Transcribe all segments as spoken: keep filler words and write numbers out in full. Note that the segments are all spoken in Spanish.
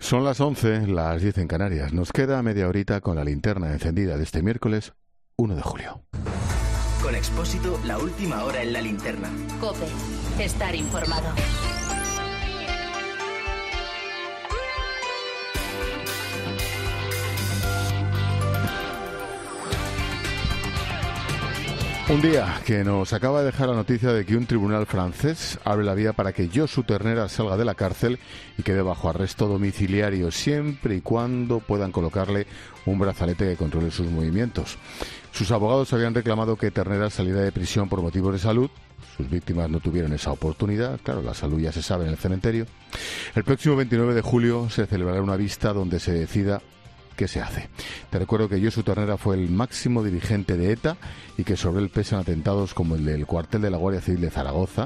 Son las once, las diez en Canarias. Nos queda media horita con la linterna encendida de este miércoles uno de julio. Con Expósito, la última hora en la linterna. COPE. Estar informado. Un día que nos acaba de dejar la noticia de que un tribunal francés abre la vía para que Josu Ternera salga de la cárcel y quede bajo arresto domiciliario siempre y cuando puedan colocarle un brazalete que controle sus movimientos. Sus abogados habían reclamado que Ternera saliera de prisión por motivos de salud. Sus víctimas no tuvieron esa oportunidad. Claro, la salud ya se sabe en el cementerio. El próximo veintinueve de julio se celebrará una vista donde se decida ¿qué se hace? Te recuerdo que Josu Ternera fue el máximo dirigente de ETA y que sobre él pesan atentados como el del cuartel de la Guardia Civil de Zaragoza.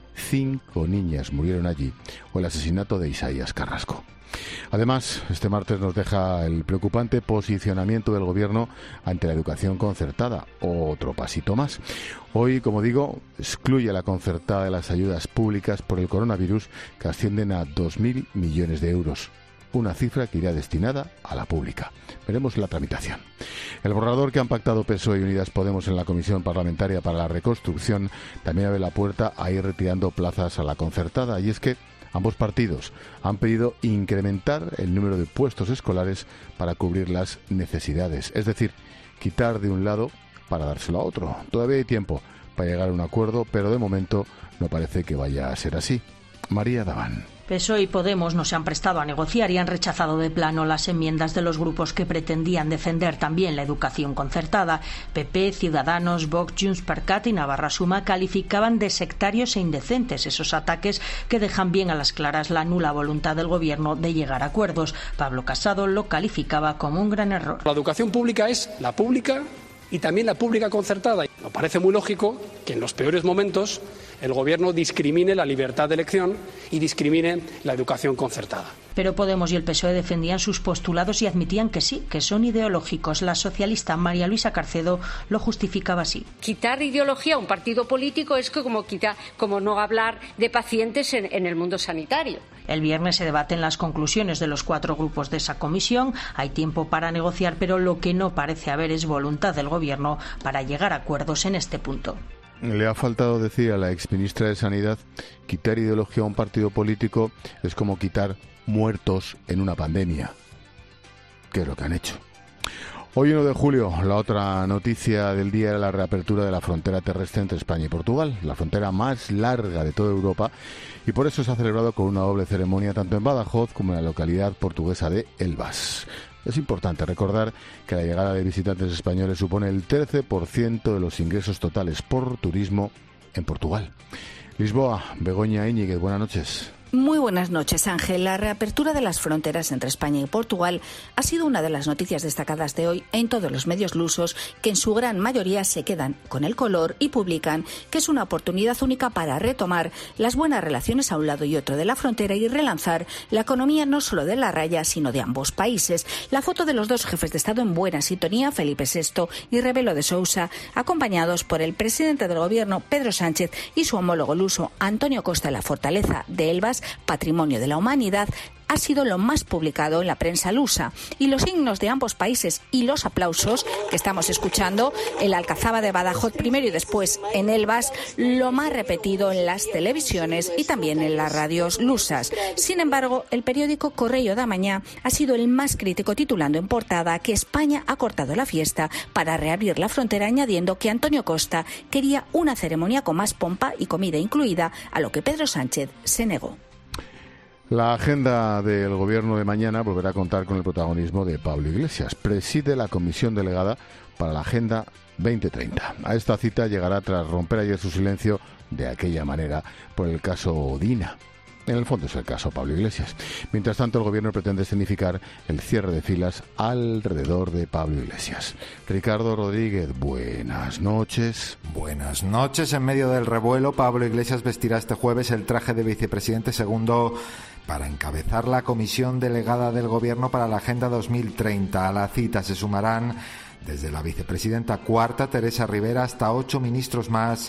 Cinco niñas murieron allí, o el asesinato de Isaías Carrasco. Además, este martes nos deja el preocupante posicionamiento del Gobierno ante la educación concertada. Otro pasito más. Hoy, como digo, excluye a la concertada de las ayudas públicas por el coronavirus, que ascienden a dos mil millones de euros. Una cifra que irá destinada a la pública. Veremos la tramitación. El borrador que han pactado P S O E y Unidas Podemos en la Comisión Parlamentaria para la Reconstrucción también abre la puerta a ir retirando plazas a la concertada. Y es que ambos partidos han pedido incrementar el número de puestos escolares para cubrir las necesidades. Es decir, quitar de un lado para dárselo a otro. Todavía hay tiempo para llegar a un acuerdo, pero de momento no parece que vaya a ser así. María Daván. P S O E y Podemos no se han prestado a negociar y han rechazado de plano las enmiendas de los grupos que pretendían defender también la educación concertada. P P, Ciudadanos, Vox, Junts per Cat y Navarra Suma calificaban de sectarios e indecentes esos ataques que dejan bien a las claras la nula voluntad del Gobierno de llegar a acuerdos. Pablo Casado lo calificaba como un gran error. La educación pública es la pública y también la pública concertada. Nos parece muy lógico que en los peores momentos el Gobierno discrimine la libertad de elección y discrimine la educación concertada. Pero Podemos y el P S O E defendían sus postulados y admitían que sí, que son ideológicos. La socialista María Luisa Carcedo lo justificaba así. Quitar ideología a un partido político es como, quitar, como no hablar de pacientes en, en el mundo sanitario. El viernes se debaten las conclusiones de los cuatro grupos de esa comisión. Hay tiempo para negociar, pero lo que no parece haber es voluntad del Gobierno para llegar a acuerdos en este punto. Le ha faltado decir a la exministra de Sanidad: quitar ideología a un partido político es como quitar muertos en una pandemia. ¿Qué es lo que han hecho? Hoy uno de julio, la otra noticia del día era la reapertura de la frontera terrestre entre España y Portugal, la frontera más larga de toda Europa, y por eso se ha celebrado con una doble ceremonia tanto en Badajoz como en la localidad portuguesa de Elvas. Es importante recordar que la llegada de visitantes españoles supone el trece por ciento de los ingresos totales por turismo en Portugal. Lisboa, Begoña Íñiguez, buenas noches. Muy buenas noches, Ángel. La reapertura de las fronteras entre España y Portugal ha sido una de las noticias destacadas de hoy en todos los medios lusos, que en su gran mayoría se quedan con el color y publican que es una oportunidad única para retomar las buenas relaciones a un lado y otro de la frontera y relanzar la economía no solo de la raya, sino de ambos países. La foto de los dos jefes de Estado en buena sintonía, Felipe sexto y Rebelo de Sousa, acompañados por el presidente del Gobierno, Pedro Sánchez, y su homólogo luso, Antonio Costa, en la fortaleza de Elvas, Patrimonio de la Humanidad, ha sido lo más publicado en la prensa lusa. Y los signos de ambos países y los aplausos que estamos escuchando, el Alcazaba de Badajoz primero y después en Elvas, lo más repetido en las televisiones y también en las radios lusas. Sin embargo, el periódico Correio da Mañá ha sido el más crítico, titulando en portada que España ha cortado la fiesta para reabrir la frontera, añadiendo que Antonio Costa quería una ceremonia con más pompa y comida incluida, a lo que Pedro Sánchez se negó. La agenda del Gobierno de mañana volverá a contar con el protagonismo de Pablo Iglesias. Preside la comisión delegada para la Agenda veinte treinta. A esta cita llegará tras romper ayer su silencio de aquella manera por el caso Dina. En el fondo es el caso Pablo Iglesias. Mientras tanto, el Gobierno pretende escenificar el cierre de filas alrededor de Pablo Iglesias. Ricardo Rodríguez, buenas noches. Buenas noches. En medio del revuelo, Pablo Iglesias vestirá este jueves el traje de vicepresidente segundo para encabezar la comisión delegada del Gobierno para la Agenda dos mil treinta. A la cita se sumarán desde la vicepresidenta cuarta, Teresa Rivera, hasta ocho ministros más,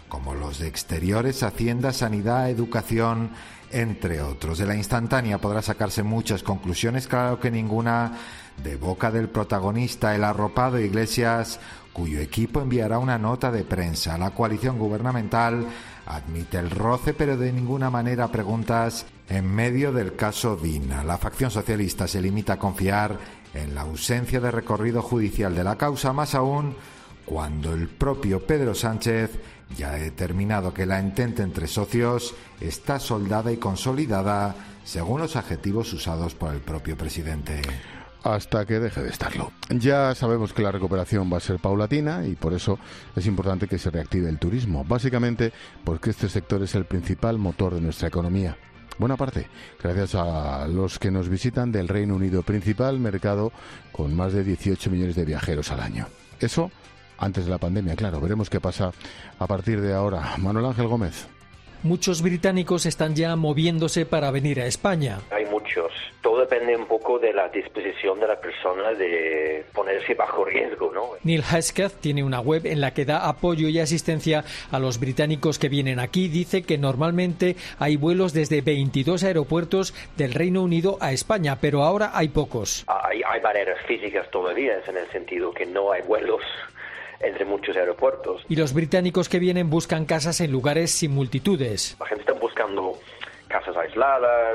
como los de Exteriores, Hacienda, Sanidad, Educación, entre otros. De la instantánea podrá sacarse muchas conclusiones, claro que ninguna de boca del protagonista, el arropado Iglesias, cuyo equipo enviará una nota de prensa. La coalición gubernamental admite el roce, pero de ninguna manera preguntas en medio del caso Dina. La facción socialista se limita a confiar en la ausencia de recorrido judicial de la causa, más aún cuando el propio Pedro Sánchez ya ha determinado que la entente entre socios está soldada y consolidada según los adjetivos usados por el propio presidente. Hasta que deje de estarlo. Ya sabemos que la recuperación va a ser paulatina y por eso es importante que se reactive el turismo, básicamente porque este sector es el principal motor de nuestra economía. Buena parte, gracias a los que nos visitan del Reino Unido, principal mercado con más de dieciocho millones de viajeros al año. Eso antes de la pandemia, claro. Veremos qué pasa a partir de ahora. Manuel Ángel Gómez. Muchos británicos están ya moviéndose para venir a España. Hay muchos. Todo depende un poco de la disposición de la persona de ponerse bajo riesgo, ¿no? Neil Hesketh tiene una web en la que da apoyo y asistencia a los británicos que vienen aquí. Dice que normalmente hay vuelos desde veintidós aeropuertos del Reino Unido a España, pero ahora hay pocos. Hay, hay barreras físicas todavía, en el sentido que no hay vuelos entre muchos aeropuertos. Y los británicos que vienen buscan casas en lugares sin multitudes. La gente está buscando casas aisladas,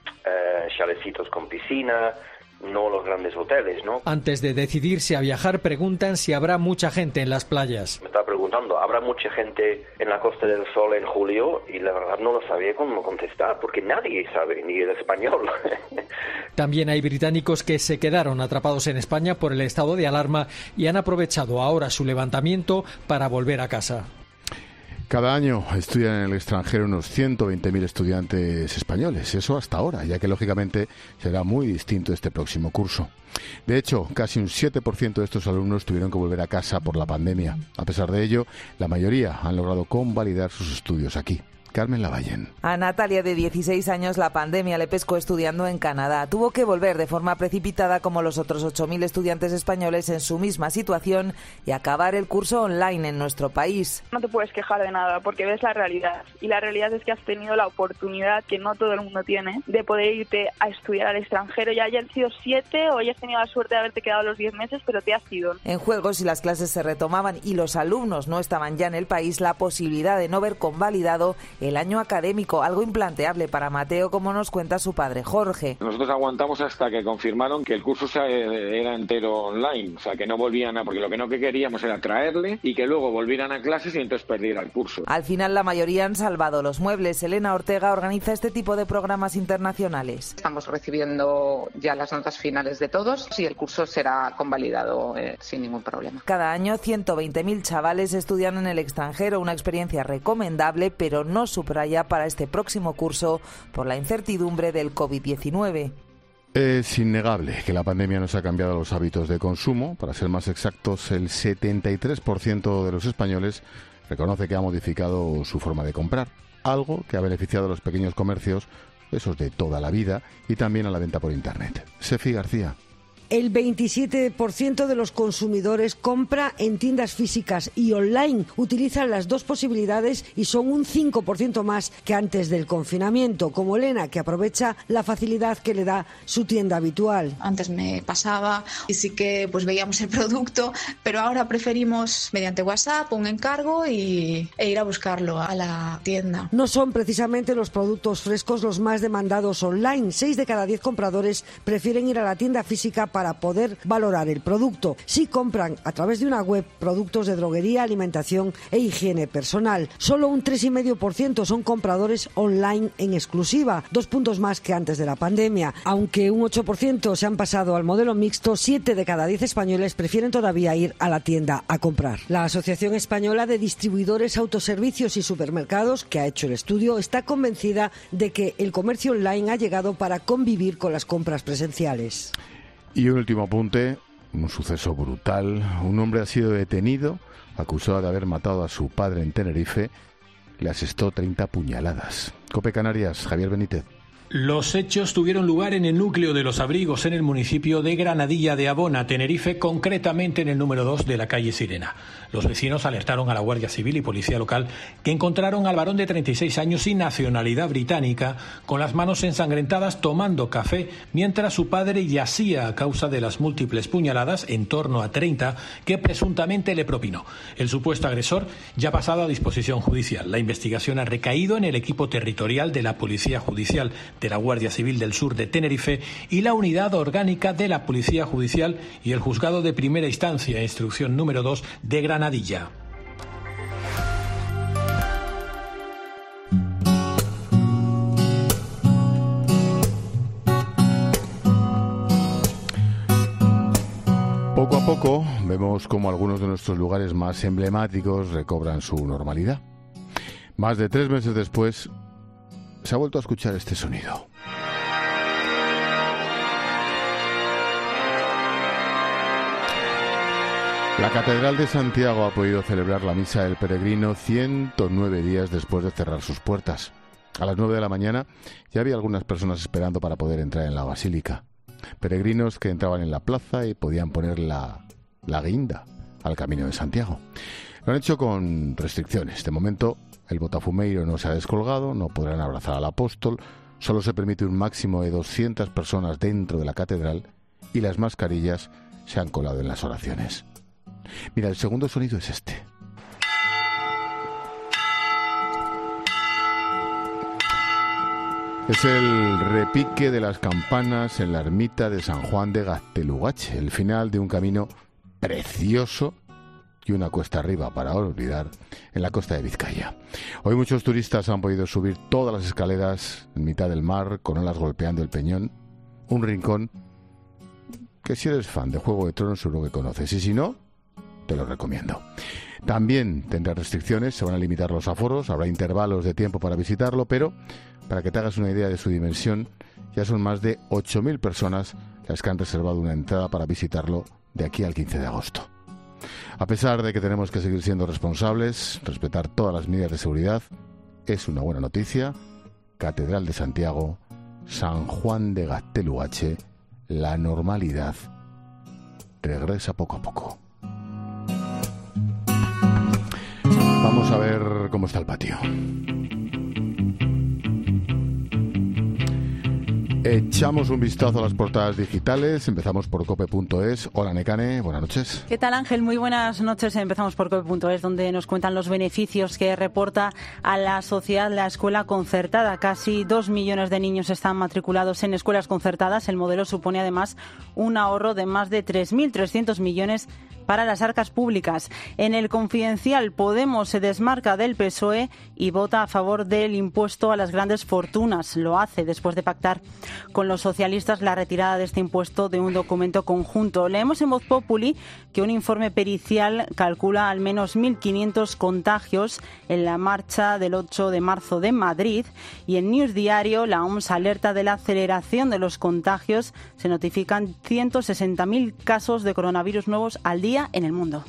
eh, chalecitos con piscina, no los grandes hoteles, ¿no? Antes de decidirse a viajar, preguntan si habrá mucha gente en las playas. Me estaba preguntando, ¿habrá mucha gente en la Costa del Sol en julio? Y la verdad no lo sabía cómo contestar, porque nadie sabe, ni el español. También hay británicos que se quedaron atrapados en España por el estado de alarma y han aprovechado ahora su levantamiento para volver a casa. Cada año estudian en el extranjero unos ciento veinte mil estudiantes españoles, eso hasta ahora, ya que lógicamente será muy distinto este próximo curso. De hecho, casi un siete por ciento de estos alumnos tuvieron que volver a casa por la pandemia. A pesar de ello, la mayoría han logrado convalidar sus estudios aquí. Carmen Lavallen. A Natalia, de dieciséis años, la pandemia le pescó estudiando en Canadá. Tuvo que volver de forma precipitada, como los otros ocho mil estudiantes españoles en su misma situación, y acabar el curso online en nuestro país. No te puedes quejar de nada porque ves la realidad. Y la realidad es que has tenido la oportunidad, que no todo el mundo tiene, de poder irte a estudiar al extranjero. Ya hayan sido siete o hayas tenido la suerte de haberte quedado los diez meses, pero te has ido. En juego, si las clases se retomaban y los alumnos no estaban ya en el país, la posibilidad de no ver convalidado el año académico, algo implanteable para Mateo, como nos cuenta su padre Jorge. Nosotros aguantamos hasta que confirmaron que el curso era entero online, o sea, que no volvían a, porque lo que no que queríamos era traerle y que luego volvieran a clases y entonces perdiera el curso. Al final la mayoría han salvado los muebles. Elena Ortega organiza este tipo de programas internacionales. Estamos recibiendo ya las notas finales de todos y el curso será convalidado eh, sin ningún problema. Cada año ciento veinte mil chavales estudian en el extranjero, una experiencia recomendable, pero no subraya para este próximo curso por la incertidumbre del covid diecinueve. Es innegable que la pandemia nos ha cambiado los hábitos de consumo. Para ser más exactos, el setenta y tres por ciento de los españoles reconoce que ha modificado su forma de comprar, algo que ha beneficiado a los pequeños comercios, esos de toda la vida, y también a la venta por Internet. Sefi García. El veintisiete por ciento de los consumidores compra en tiendas físicas y online. Utilizan las dos posibilidades y son un cinco por ciento más que antes del confinamiento, como Elena, que aprovecha la facilidad que le da su tienda habitual. Antes me pasaba y sí que pues veíamos el producto, pero ahora preferimos mediante WhatsApp un encargo y, e ir a buscarlo a la tienda. No son precisamente los productos frescos los más demandados online. Seis de cada diez compradores prefieren ir a la tienda física para para poder valorar el producto. Si compran a través de una web productos de droguería, alimentación e higiene personal. Solo un tres coma cinco por ciento son compradores online en exclusiva, dos puntos más que antes de la pandemia. Aunque un ocho por ciento se han pasado al modelo mixto, siete de cada diez españoles prefieren todavía ir a la tienda a comprar. La Asociación Española de Distribuidores, Autoservicios y Supermercados, que ha hecho el estudio, está convencida de que el comercio online ha llegado para convivir con las compras presenciales. Y un último apunte, un suceso brutal. Un hombre ha sido detenido, acusado de haber matado a su padre en Tenerife. Le asestó treinta puñaladas. COPE Canarias, Javier Benítez. Los hechos tuvieron lugar en el núcleo de Los Abrigos, en el municipio de Granadilla de Abona, Tenerife, concretamente en el número dos de la calle Sirena. Los vecinos alertaron a la Guardia Civil y Policía Local, que encontraron al varón de treinta y seis años sin nacionalidad británica, con las manos ensangrentadas tomando café, mientras su padre yacía a causa de las múltiples puñaladas, en torno a treinta, que presuntamente le propinó. El supuesto agresor ya ha pasado a disposición judicial. La investigación ha recaído en el equipo territorial de la Policía Judicial de la Guardia Civil del Sur de Tenerife y la Unidad Orgánica de la Policía Judicial y el Juzgado de Primera Instancia, instrucción número dos de Granadilla. Poco a poco vemos cómo algunos de nuestros lugares más emblemáticos recobran su normalidad. Más de tres meses después, se ha vuelto a escuchar este sonido. La Catedral de Santiago ha podido celebrar la Misa del Peregrino ciento nueve días después de cerrar sus puertas. A las nueve de la mañana ya había algunas personas esperando para poder entrar en la basílica. Peregrinos que entraban en la plaza y podían poner la, la guinda al Camino de Santiago. Lo han hecho con restricciones. De momento, el botafumeiro no se ha descolgado, no podrán abrazar al apóstol, solo se permite un máximo de doscientas personas dentro de la catedral y las mascarillas se han colado en las oraciones. Mira, el segundo sonido es este. Es el repique de las campanas en la ermita de San Juan de Gaztelugatxe, el final de un camino precioso y una cuesta arriba para olvidar en la costa de Vizcaya. Hoy muchos turistas han podido subir todas las escaleras en mitad del mar con olas golpeando el peñón, un rincón que si eres fan de Juego de Tronos seguro que conoces y si no, te lo recomiendo. También tendrá restricciones, se van a limitar los aforos, habrá intervalos de tiempo para visitarlo, pero para que te hagas una idea de su dimensión, ya son más de ocho mil personas las que han reservado una entrada para visitarlo de aquí al quince de agosto. A pesar de que tenemos que seguir siendo responsables, respetar todas las medidas de seguridad, es una buena noticia. Catedral de Santiago, San Juan de Gaztelugatxe, la normalidad regresa poco a poco. Vamos a ver cómo está el patio. Echamos un vistazo a las portadas digitales. Empezamos por cope punto es. Hola, Nekane, buenas noches. ¿Qué tal, Ángel? Muy buenas noches. Empezamos por cope punto es, donde nos cuentan los beneficios que reporta a la sociedad la escuela concertada. Casi dos millones de niños están matriculados en escuelas concertadas. El modelo supone además un ahorro de más de tres mil trescientos millones para las arcas públicas. En el Confidencial, Podemos se desmarca del P S O E y vota a favor del impuesto a las grandes fortunas. Lo hace después de pactar con los socialistas la retirada de este impuesto de un documento conjunto. Leemos en Voz Populi que un informe pericial calcula al menos mil quinientos contagios en la marcha del ocho de marzo de Madrid, y en News Diario la O M S alerta de la aceleración de los contagios. Se notifican ciento sesenta mil casos de coronavirus nuevos al día en el mundo.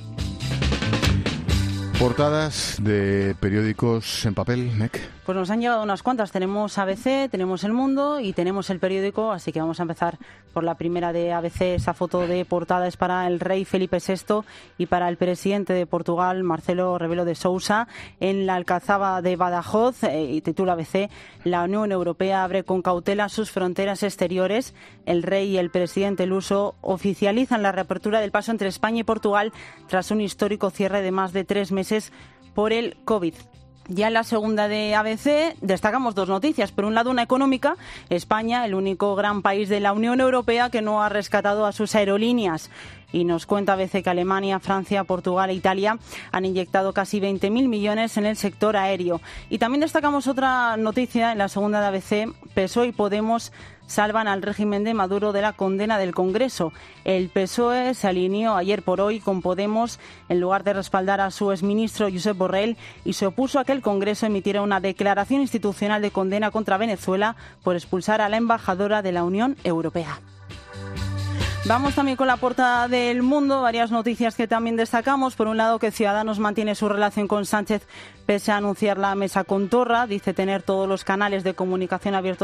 Portadas de periódicos en papel, Nek. Pues nos han llegado unas cuantas. Tenemos A B C, tenemos El Mundo y tenemos El Periódico, así que vamos a empezar por la primera de A B C. Esa foto de portada es para el rey Felipe sexto y para el presidente de Portugal, Marcelo Rebelo de Sousa, en la Alcazaba de Badajoz, eh, y titula A B C: la Unión Europea abre con cautela sus fronteras exteriores. El rey y el presidente luso oficializan la reapertura del paso entre España y Portugal tras un histórico cierre de más de tres meses por el COVID. Ya en la segunda de A B C destacamos dos noticias. Por un lado, una económica. España, el único gran país de la Unión Europea que no ha rescatado a sus aerolíneas. Y nos cuenta A B C que Alemania, Francia, Portugal e Italia han inyectado casi veinte mil millones en el sector aéreo. Y también destacamos otra noticia en la segunda de A B C. P S O E y Podemos salvan al régimen de Maduro de la condena del Congreso. El P S O E se alineó ayer por hoy con Podemos en lugar de respaldar a su exministro Josep Borrell y se opuso a que el Congreso emitiera una declaración institucional de condena contra Venezuela por expulsar a la embajadora de la Unión Europea. Vamos también con la portada del Mundo, varias noticias que también destacamos. Por un lado, que Ciudadanos mantiene su relación con Sánchez pese a anunciar la mesa con Torra. Dice tener todos los canales de comunicación abiertos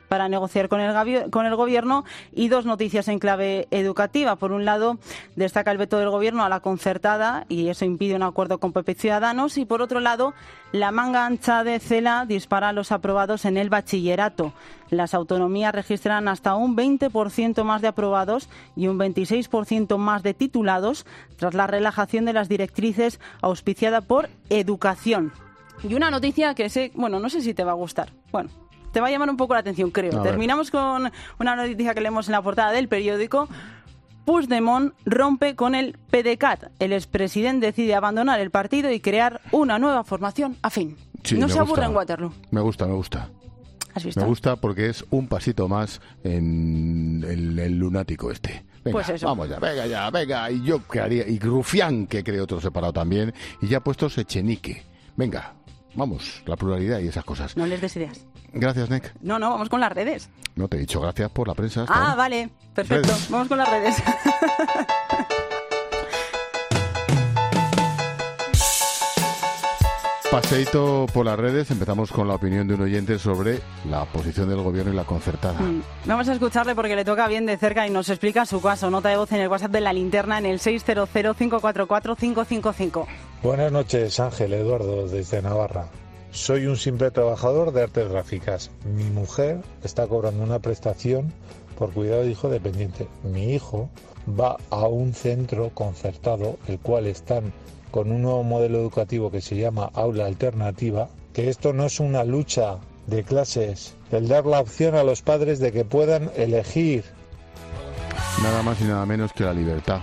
para negociar con el, con el Gobierno. Y dos noticias en clave educativa. Por un lado, destaca el veto del Gobierno a la concertada y eso impide un acuerdo con P P y Ciudadanos. Y por otro lado, la manga ancha de Cela dispara a los aprobados en el bachillerato. Las autonomías registran hasta un veinte por ciento más de aprobados y un veintiséis por ciento más de titulados tras la relajación de las directrices auspiciada por Educación. Y una noticia que sé, bueno, no sé si te va a gustar. Bueno, te va a llamar un poco la atención, creo. Terminamos con una noticia que leemos en la portada del periódico. Puigdemont rompe con el PDeCAT. El expresidente decide abandonar el partido y crear una nueva formación afín. Sí, no se aburre gusta. en Waterloo. Me gusta, me gusta. ¿Has visto? Me gusta porque es un pasito más en el, el lunático este. Venga, pues eso. Vamos ya, venga ya, venga. Y yo que haría, y Rufián, que cree otro separado también, y ya puestos Echenique. Venga, vamos, la pluralidad y esas cosas. No les des ideas. Gracias, Nek. No, no, vamos con las redes. No te he dicho gracias por la prensa. Hasta Ah, ahora. vale, perfecto. Redes. Vamos con las redes. Paseíto por las redes. Empezamos con la opinión de un oyente sobre la posición del Gobierno y la concertada. Mm. Vamos a escucharle porque le toca bien de cerca y nos explica su caso. Nota de voz en el WhatsApp de La Linterna en el seis cero cero, cinco cuatro cuatro, cinco cinco cinco. Buenas noches, Ángel Eduardo, desde Navarra. Soy un simple trabajador de artes gráficas. Mi mujer está cobrando una prestación por cuidado de hijo dependiente. Mi hijo va a un centro concertado, el cual están con un nuevo modelo educativo que se llama aula alternativa, que esto no es una lucha de clases, el dar la opción a los padres de que puedan elegir. Nada más y nada menos que la libertad.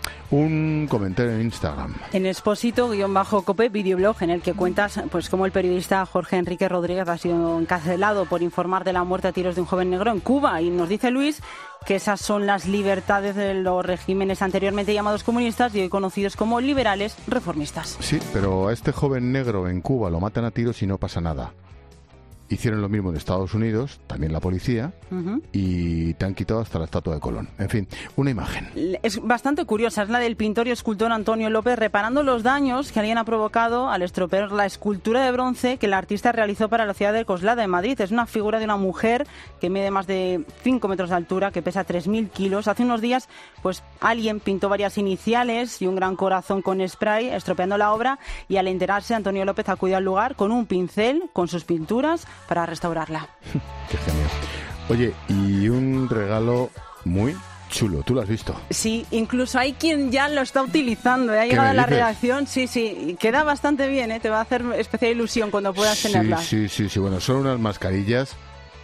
Un comentario en Instagram. En Expósito-Cope videoblog en el que cuentas pues cómo el periodista Jorge Enrique Rodríguez ha sido encarcelado por informar de la muerte a tiros de un joven negro en Cuba. Y nos dice Luis que esas son las libertades de los regímenes anteriormente llamados comunistas y hoy conocidos como liberales reformistas. Sí, pero a este joven negro en Cuba lo matan a tiros y no pasa nada. Hicieron lo mismo en Estados Unidos, también la policía, uh-huh. y te han quitado hasta la estatua de Colón. En fin, una imagen. Es bastante curiosa, es la del pintor y escultor Antonio López reparando los daños que alguien ha provocado al estropear la escultura de bronce que el artista realizó para la ciudad de Coslada, en Madrid. Es una figura de una mujer que mide más de cinco metros de altura, que pesa tres mil kilos. Hace unos días, pues alguien pintó varias iniciales y un gran corazón con spray, estropeando la obra, y al enterarse, Antonio López acudió al lugar con un pincel, con sus pinturas, para restaurarla. Qué genio. Oye, y un regalo muy chulo, ¿tú lo has visto? Sí, incluso hay quien ya lo está utilizando, ¿eh? Ha llegado a la redacción, sí, sí, queda bastante bien, ¿eh? Te va a hacer especial ilusión cuando puedas sí, tenerla. Sí, sí, sí, bueno, son unas mascarillas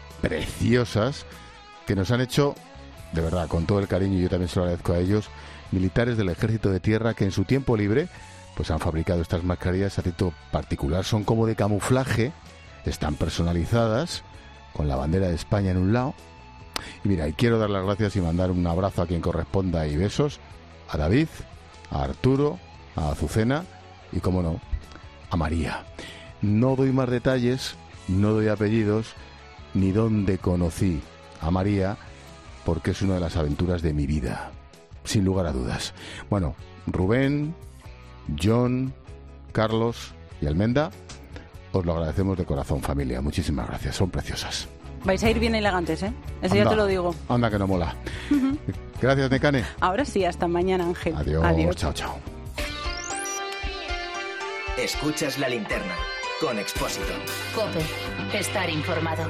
preciosas que nos han hecho, de verdad, con todo el cariño, y yo también se lo agradezco a ellos, militares del Ejército de Tierra que en su tiempo libre pues han fabricado estas mascarillas a título particular, son como de camuflaje. Están personalizadas, con la bandera de España en un lado. Y mira, y quiero dar las gracias y mandar un abrazo a quien corresponda y besos a David, a Arturo, a Azucena y, como no, a María. No doy más detalles, no doy apellidos, ni dónde conocí a María, porque es una de las aventuras de mi vida, sin lugar a dudas. Bueno, Rubén, John, Carlos y Almenda, os lo agradecemos de corazón, familia. Muchísimas gracias, son preciosas. Vais a ir bien elegantes, ¿eh? Eso anda, ya te lo digo. Anda que no mola. Uh-huh. Gracias, Necane. Ahora sí, hasta mañana, Ángel. Adiós, Adiós. Chao, chao. Escuchas La Linterna con Expósito. COPE, estar informado.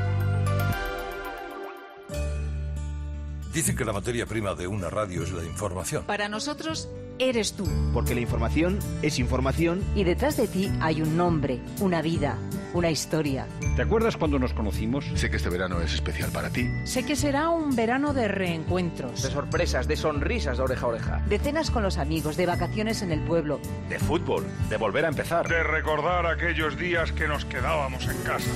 Dicen que la materia prima de una radio es la información. Para nosotros, eres tú. Porque la información es información. Y detrás de ti hay un nombre, una vida, una historia. ¿Te acuerdas cuando nos conocimos? Sé que este verano es especial para ti. Sé que será un verano de reencuentros. De sorpresas, de sonrisas de oreja a oreja. De cenas con los amigos, de vacaciones en el pueblo. De fútbol, de volver a empezar. De recordar aquellos días que nos quedábamos en casa.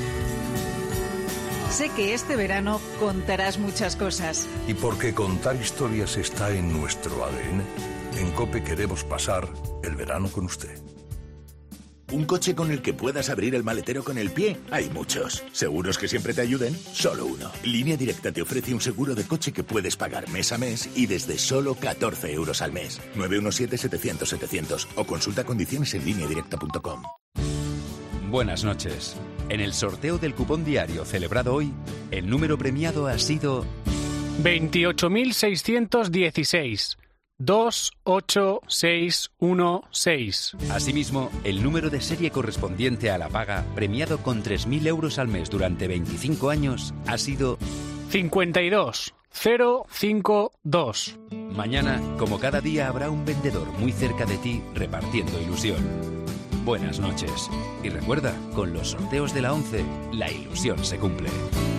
Sé que este verano contarás muchas cosas. Y porque contar historias está en nuestro A D N, en COPE queremos pasar el verano con usted. ¿Un coche con el que puedas abrir el maletero con el pie? Hay muchos. ¿Seguros que siempre te ayuden? Solo uno. Línea Directa te ofrece un seguro de coche que puedes pagar mes a mes y desde solo catorce euros al mes. nueve uno siete, setecientos, setecientos o consulta condiciones en línea directa punto com. Buenas noches. En el sorteo del cupón diario celebrado hoy, el número premiado ha sido veintiocho mil seiscientos dieciséis. dos ocho seis uno seis. Asimismo, el número de serie correspondiente a la paga, premiado con tres mil euros al mes durante veinticinco años, ha sido cincuenta y dos cero cinco dos. Mañana, como cada día, habrá un vendedor muy cerca de ti repartiendo ilusión. Buenas noches. Y recuerda, con los sorteos de la ONCE, la ilusión se cumple.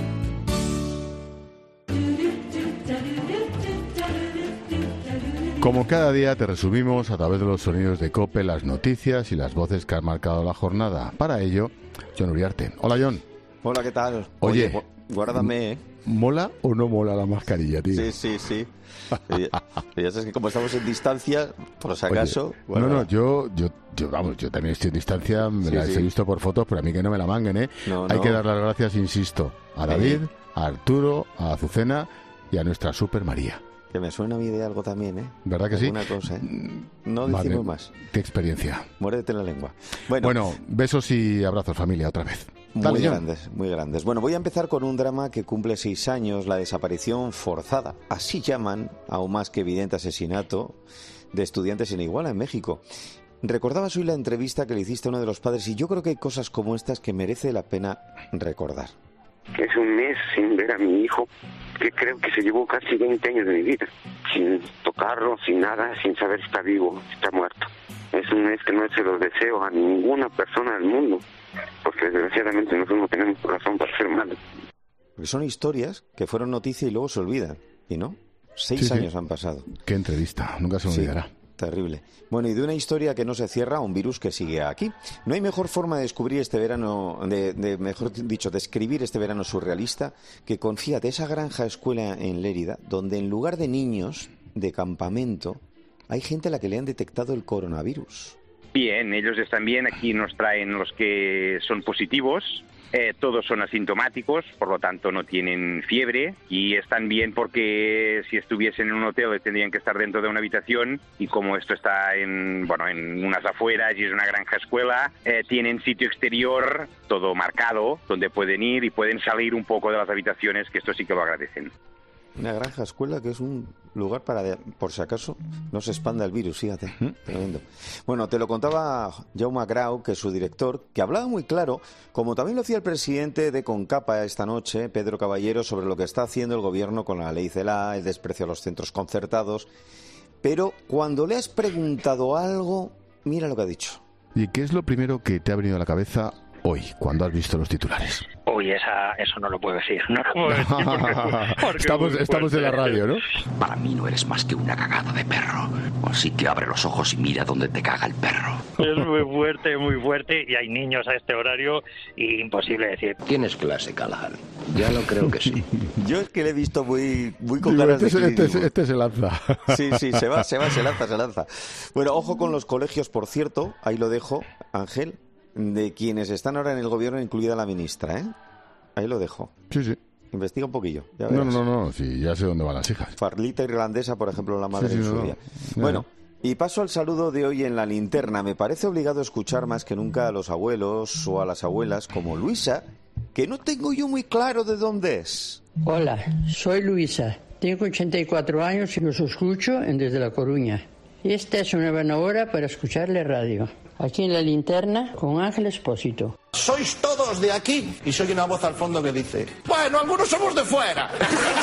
Como cada día te resumimos a través de los sonidos de COPE las noticias y las voces que han marcado la jornada. Para ello, Jon Uriarte. Hola, Jon. Hola, ¿qué tal? Oye, Oye guárdame, ¿eh? ¿Mola o no mola la mascarilla, tío? Sí, sí, sí. ya, ya sabes que como estamos en distancia, por si acaso... Oye, no, no, yo, yo, yo, vamos, yo también estoy en distancia, me sí, las sí. he visto por fotos, pero a mí que no me la manguen, ¿eh? No, Hay no. que dar las gracias, insisto, a David, a Arturo, a Azucena y a nuestra Super María. Que me suena a mí de algo también, ¿eh? ¿Verdad que Alguna sí? Cosa, ¿eh? No decimos Madre, más. Qué experiencia. Muérdete la lengua. Bueno, bueno, besos y abrazos, familia, otra vez. Muy Dale, grandes, Jon. muy grandes. Bueno, voy a empezar con un drama que cumple seis años, la desaparición forzada. Así llaman, aún más que evidente asesinato, de estudiantes en Iguala, en México. Recordabas hoy la entrevista que le hiciste a uno de los padres y yo creo que hay cosas como estas que merece la pena recordar. Es un mes sin ver a mi hijo, que creo que se llevó casi veinte años de mi vida, sin tocarlo, sin nada, sin saber si está vivo, si está muerto. Es un mes que no se los deseo a ninguna persona del mundo, porque desgraciadamente nosotros no tenemos corazón para ser malos. Porque son historias que fueron noticia y luego se olvidan, ¿y no? Seis sí, años sí. han pasado. Qué entrevista, nunca se me sí. olvidará. Terrible. Bueno, y de una historia que no se cierra, un virus que sigue aquí. No hay mejor forma de descubrir este verano, de, de mejor dicho, describir este verano surrealista que con, fíjate, esa granja escuela en Lérida, donde en lugar de niños de campamento, hay gente a la que le han detectado el coronavirus. Bien, ellos están bien. Aquí nos traen los que son positivos. Eh, todos son asintomáticos, por lo tanto no tienen fiebre y están bien porque si estuviesen en un hotel tendrían que estar dentro de una habitación y como esto está en bueno en unas afueras y es una granja escuela, eh, tienen sitio exterior, todo marcado, donde pueden ir y pueden salir un poco de las habitaciones, que esto sí que lo agradecen. Una granja escuela que es un lugar para, por si acaso, no se expanda el virus, fíjate. ¿Mm? Tremendo. Bueno, te lo contaba Jaume Grau, que es su director, que hablaba muy claro, como también lo hacía el presidente de CONCAPA esta noche, Pedro Caballero, sobre lo que está haciendo el gobierno con la ley CELA, el desprecio a los centros concertados. Pero cuando le has preguntado algo, mira lo que ha dicho. ¿Y qué es lo primero que te ha venido a la cabeza hoy, cuando has visto los titulares? Uy, esa, eso no lo puedo decir. No lo puedo decir porque, porque estamos, estamos en la radio, ¿no? Para mí no eres más que una cagada de perro. Así que abre los ojos y mira dónde te caga el perro. Es muy fuerte, muy fuerte. Y hay niños a este horario y imposible decir. Tienes clase, Callahan. Ya lo creo que sí. Yo es que le he visto muy, muy con Digo, ganas este, de este, este, este se lanza. Sí, sí, se va, se va, se lanza, se lanza. Bueno, ojo con los colegios, por cierto. Ahí lo dejo, Ángel. De quienes están ahora en el gobierno, incluida la ministra, ¿eh? Ahí lo dejo. Sí, sí. Investiga un poquillo. Ya no, no, no, no, sí, ya sé dónde van las hijas. Farlita irlandesa, por ejemplo, la madre sí, sí, en su no, día. no. Bueno, y paso al saludo de hoy en la linterna. Me parece obligado escuchar más que nunca a los abuelos o a las abuelas como Luisa, que no tengo yo muy claro de dónde es. Hola, soy Luisa. Tengo ochenta y cuatro años y los escucho desde La Coruña. Esta es una buena hora para escucharle radio. Aquí en la linterna con Ángel Expósito. Sois todos de aquí y soy una voz al fondo que dice: bueno, algunos somos de fuera.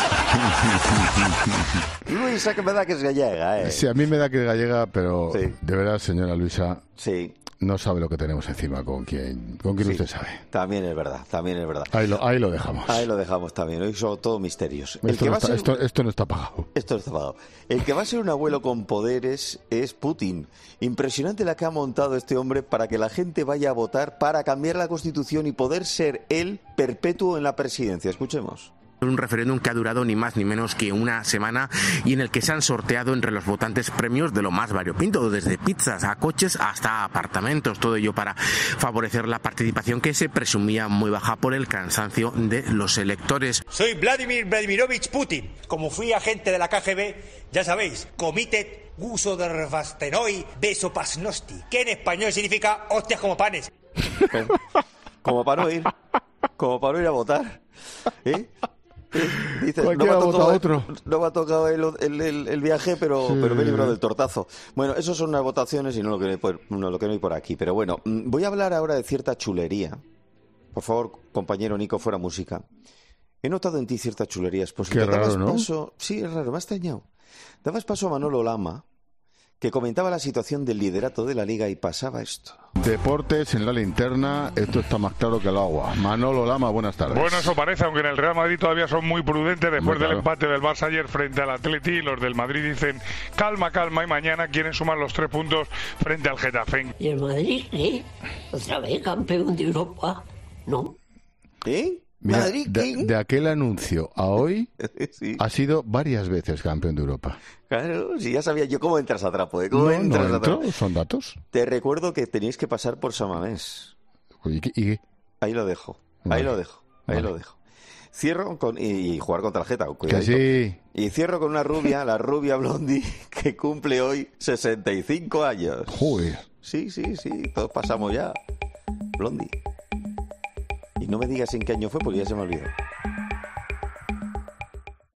Luisa, que me da que es gallega, ¿eh? Sí, a mí me da que es gallega, pero sí. De verdad, señora Luisa, sí. No sabe lo que tenemos encima con quien, con quien sí, usted sabe. También es verdad, también es verdad. Ahí lo, ahí lo dejamos. Ahí lo dejamos también. Hoy son todo misterios. El esto, que no va está, ser... esto, esto no está pagado. Esto no está pagado. El que va a ser un abuelo con poderes es Putin. Impresionante la que ha montado este hombre para que la gente vaya a votar para cambiar la Constitución y poder ser él perpetuo en la presidencia. Escuchemos. Un referéndum que ha durado ni más ni menos que una semana y en el que se han sorteado entre los votantes premios de lo más variopinto, desde pizzas a coches hasta apartamentos, todo ello para favorecer la participación que se presumía muy baja por el cansancio de los electores. Soy Vladimir Vladimirovich Putin. Como fui agente de la K G B, ya sabéis, Komitet Gusodrvastenoi Besopasnosti, que en español significa hostias como panes. como para no ir, como para no ir a votar. ¿Eh? Dices, no Cualquiera me ha vota tocado, otro. no me ha tocado el, el, el, el viaje, pero, Sí. pero me he librado del tortazo. Bueno, eso son unas votaciones y no lo que no hay por, no lo que no hay por aquí. Pero bueno, mm, voy a hablar ahora de cierta chulería. Por favor, compañero Nico, fuera música. He notado en ti cierta chulería, Expósito. Qué raro, Dabas ¿no? paso, sí, es raro, me ha extrañado. Dabas paso a Manolo Lama, que comentaba la situación del liderato de la Liga y pasaba esto. Deportes en la linterna, esto está más claro que el agua. Manolo Lama, buenas tardes. Bueno, eso parece, aunque en el Real Madrid todavía son muy prudentes después Muy claro. del empate del Barça ayer frente al Atleti. Los del Madrid dicen calma, calma y mañana quieren sumar los tres puntos frente al Getafe. ¿Y el Madrid qué? ¿Otra vez campeón de Europa? No. ¿Eh? Mira, Madrid, de, ¿quién? de aquel anuncio a hoy Sí. ha sido varias veces campeón de Europa. Claro, si ya sabía yo cómo entras a trapo, ¿eh? ¿Cómo No, entras no a trapo? entro, son datos. Te recuerdo que teníais que pasar por Samamés. ¿Y, qué- y- Ahí lo dejo, ahí Vale. lo dejo, ahí Vale. lo dejo. Cierro con... Y, y jugar con tarjeta, que cuidadito. sí? Y cierro con una rubia, la rubia Blondie, que cumple hoy sesenta y cinco años. Joder. Sí, sí, sí, todos pasamos ya. Blondie. Y no me digas en qué año fue porque ya se me olvidó.